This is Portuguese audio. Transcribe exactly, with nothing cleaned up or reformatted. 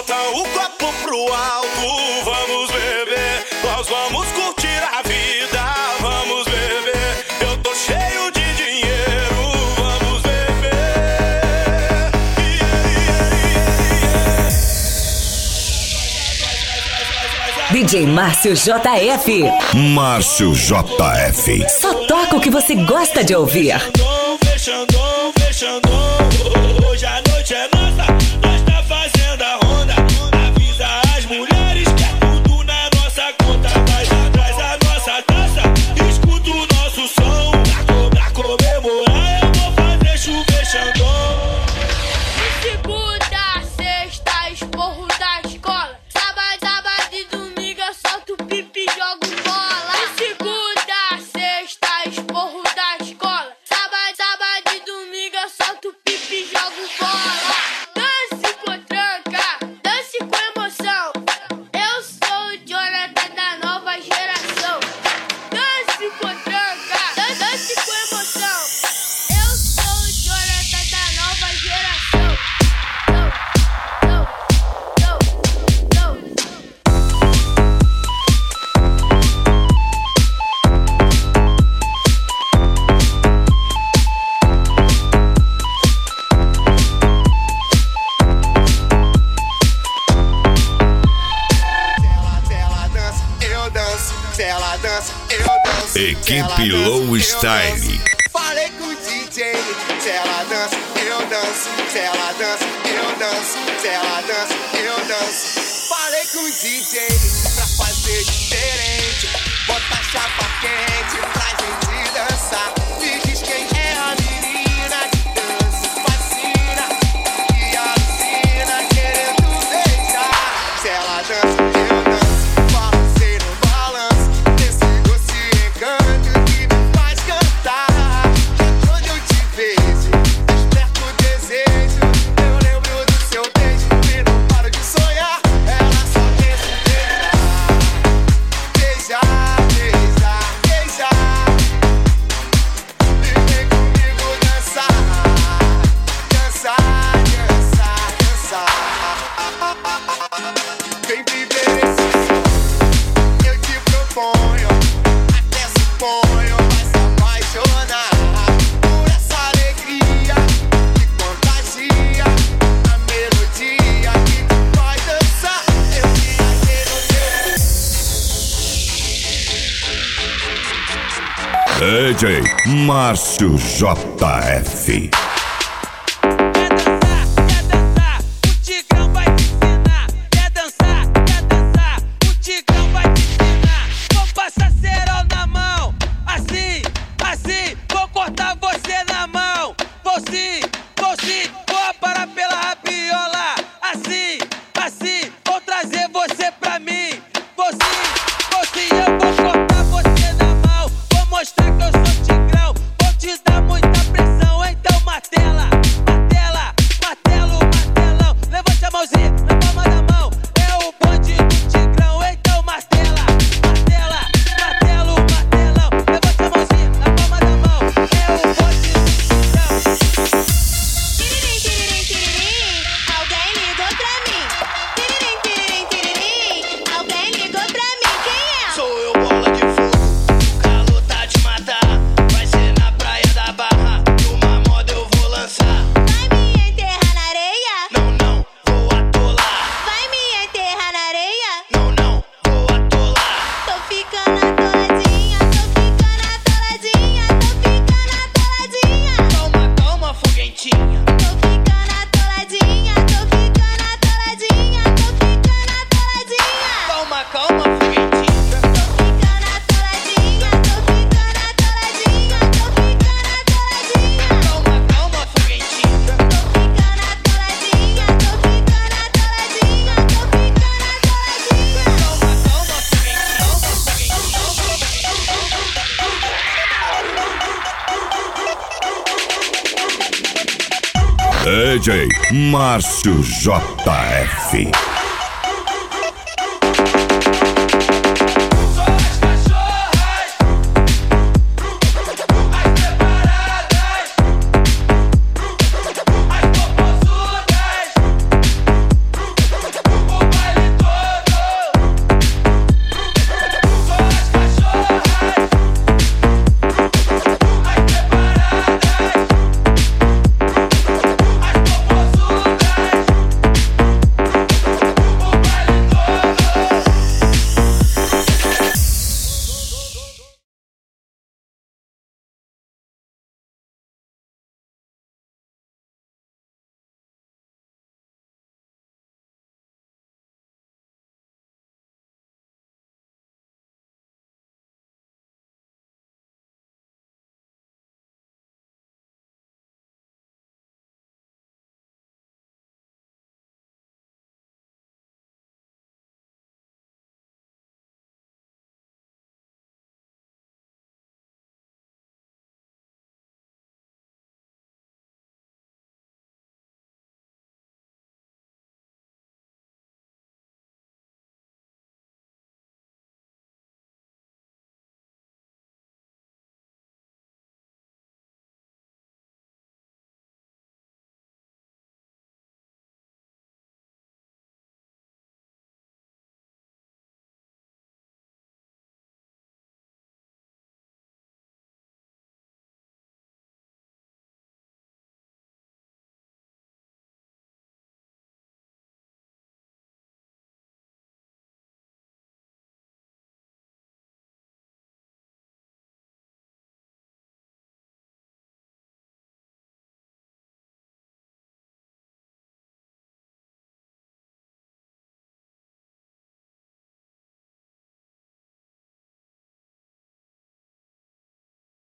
Bota o copo pro alto, vamos beber. Nós vamos curtir a vida, vamos beber. Eu tô cheio de dinheiro, vamos beber. Yeah, yeah, yeah, yeah. D J Márcio J F. Márcio J F. Só toca o que você gosta de ouvir. Fechando, fechando, hoje a noite é nossa, nós tá fazendo a ronda. Avisa as mulheres que é tudo na nossa conta. Vai atrás a nossa taça, escuta o nosso som. Pra comemorar eu vou fazer chover Xandão. Segunda, sexta, esporro da escola. Sábado, sábado e domingo eu solto pipi e jogo bola. Segunda, sexta, esporro da escola. Sábado, sábado e domingo eu solto pipi e jogo bola. Dance com tranca, dance com emoção. Eu sou o Jonathan da nova geração. Dance com tranca, dan- dance com emoção. Eu sou o Jonathan da nova geração. Go, go, go, go. Se ela dança, eu danço. Equipe Low Style. Falei com o D J. Se ela dança, eu danço. Se ela dança, eu danço. Se ela dança, eu danço. Falei com o D J pra fazer diferente. Bota a chapa quente pra gente dançar. Me diz quem é a menina que dança, fascina e alucina, querendo beijar. Se ela dança, eu danço. Balancei no balanço, desse doce encanto que me faz cantar. Quando eu te vejo, desperto o desejo. Eu lembro do seu beijo e não paro de sonhar. Ela só quer se beijar, beijar, beijar, beijar. E vem comigo dançar, dançar, dançar, dançar. Vem viver esse sonho, eu te proponho. Até suponho, vai se apaixonar por essa alegria que contagia, a melodia que te faz dançar. Eu viajei no D J Márcio J F. Quer dançar, quer dançar, o Tigrão vai te ensinar. Quer dançar, quer dançar, o Tigrão vai te ensinar. Vou passar cerol na mão, assim, assim. Vou cortar você na mão. Vou sim, vou sim, vou parar pela rabiola. Assim, assim, vou trazer você pra mim. Vou sim, vou sim, eu vou cortar você na mão. Vou mostrar que eu sou Tigrão, vou te dar muita pressão. Então martela, martela, martelo, martelão. Levante a mãozinha na palma da mão. É o bonde do Tigrão. Então martela, martela, martelo, martelão. Levante a mãozinha na palma da mão. É o bonde do Tigrão. Tiririm, tiririm, tiririm, alguém ligou pra mim. Tiririm, tiririm, tiririm, alguém ligou pra mim. Quem é? Sou eu, bola de fogo, o calor tá de matar. Vai ser na praia da Barra, numa moda eu vou lançar. Vai me enterrar na areia? Não, não, vou atolar. Vai me enterrar na areia? Não, não, vou atolar. Tô ficando atoladinha, tô ficando atoladinha, tô ficando atoladinha. Calma, calma, foguentinha. Tô ficando atoladinha, tô ficando atoladinha, tô ficando atoladinha. Calma, calma, foguentinha. Tô ficando atoladinha, tô ficando atoladinha, tô ficando atoladinha. Calma, calma, foguentinha. Tô ficando atoladinha, tô ficando atoladinha, tô ficando atoladinha. D J Márcio J F.